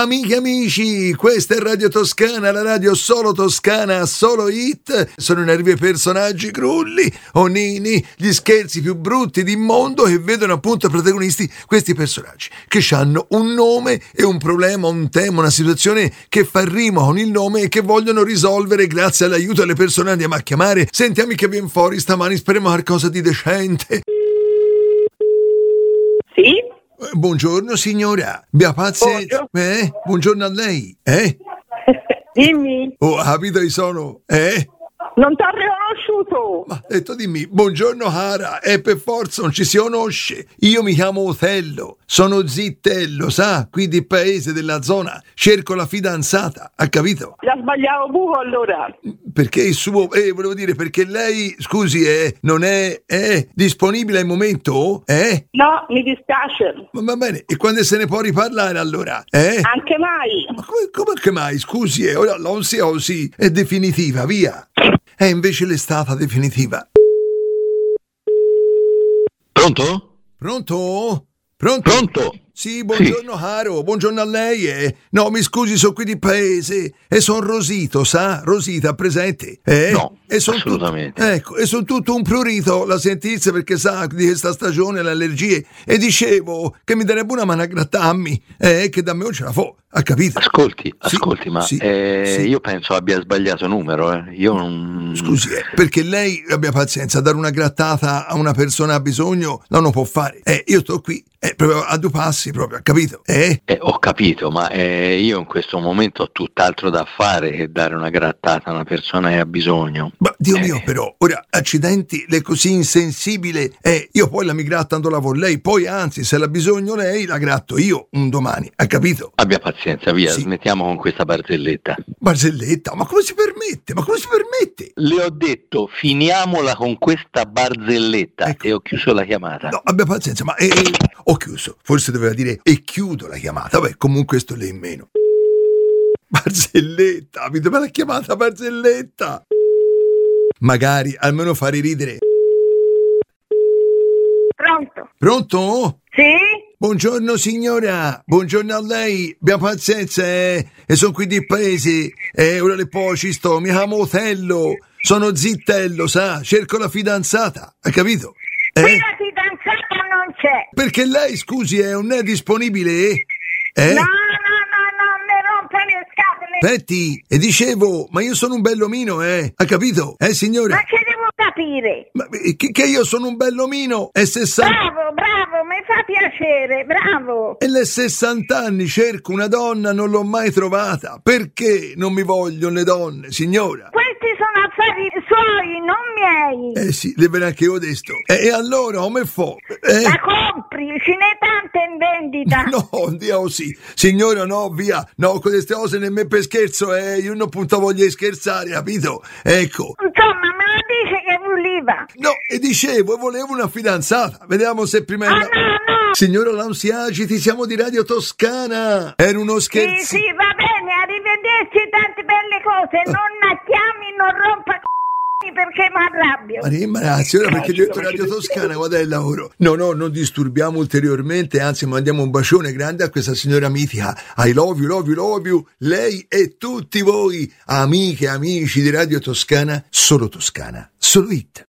Amiche e amici, questa è Radio Toscana, la radio solo toscana, solo hit. Sono i nervi personaggi crulli, onini, gli scherzi più brutti del mondo che vedono appunto protagonisti questi personaggi che hanno un nome e un problema, un tema, una situazione che fa rima con il nome e che vogliono risolvere grazie all'aiuto delle persone che andiamo a chiamare. Sentiamo che viene fuori stamani, speriamo qualcosa di decente. Sì? Buongiorno signora, abbia pazienza. Buongiorno a lei. Dimmi. Oh, capito chi sono? Non ti ho riconosciuto. Ma detto dimmi, buongiorno cara, e per forza non ci si conosce. Io mi chiamo Otello, sono zittello, sa, qui di paese della zona, cerco la fidanzata, ha capito? L'ha sbagliato buco allora. Perché il suo, volevo dire, perché lei, scusi, non è disponibile al momento? No, mi dispiace. Ma va bene, e quando se ne può riparlare allora? Anche mai. Ma come che mai, scusi, ora non sia così, è definitiva, via. È invece l'estate definitiva. Pronto? Pronto? Pronto? Pronto? Sì, buongiorno caro, buongiorno a lei. No, mi scusi, sono qui di paese e sono Rosito, sa? Rosita, presente? No, e son assolutamente. Ecco, e sono tutto un prurito, la sentizia perché sa di questa stagione, le allergie. E dicevo che mi darebbe una mano a grattarmi, che da me non ce la fa, ha capito? Ascolti, Sì, ma sì. io penso abbia sbagliato numero. Io non... Scusi, perché lei, abbia pazienza, dare una grattata a una persona a bisogno non lo può fare. Io sto qui, proprio a due passi, proprio, ha capito? Ho capito, ma io in questo momento ho tutt'altro da fare che dare una grattata a una persona che ha bisogno. Ma Dio mio, però, ora, accidenti, lei è così insensibile, io poi la mi grattando la con lei, poi anzi, se l'ha bisogno lei, la gratto io un domani, ha capito? Abbia pazienza, via, Sì. smettiamo con questa barzelletta. Barzelletta, ma come si permette? Ma come si permette? Le ho detto, finiamola con questa barzelletta, Ecco. e ho chiuso la chiamata. No, abbia pazienza, ma ho chiuso, forse doveva dire e chiudo la chiamata, vabbè, comunque sto lì in meno. Barzelletta, mi dove l'ha chiamata barzelletta? Magari almeno fare ridere. Pronto? Pronto? Sì? Buongiorno signora, buongiorno a lei, abbia pazienza, e sono qui di paese, ora le poi ci sto, mi chiamo Otello, sono zittello, sa, cerco la fidanzata, ha capito? Qui la fidanzata non c'è. Perché lei, scusi, non è disponibile? No, mi rompe le scatole. Aspetti, e dicevo, ma io sono un bellomino, ha capito? Signora? Ma che devo capire? Ma che io sono un bellomino, è 60... Bravo, mi fa piacere, bravo. E le 60 anni cerco una donna, non l'ho mai trovata. Perché non mi vogliono le donne, signora? Questi sono affari suoi, non miei. Sì, le verrà anche io desto. E allora, come fa? La compri, ce n'è tante in vendita. No, Dio sì. Signora, no, via. No, con queste cose nemmeno per scherzo, io non appunto voglio scherzare, capito? Ecco. Insomma, me la dice che voleva. No, e dicevo, volevo una fidanzata. Vediamo se prima... No. Signora, non si agiti, siamo di Radio Toscana. Era uno scherzo. Sì, va bene, arrivederci, tante belle cose. Non chiami, non rompa perché mi arrabbio. Ma signora, perché io ho detto Radio Toscana, guarda il lavoro. No, non disturbiamo ulteriormente, anzi mandiamo un bacione grande a questa signora mitica. I love you, love you, love you. Lei e tutti voi, amiche e amici di Radio Toscana, solo hit.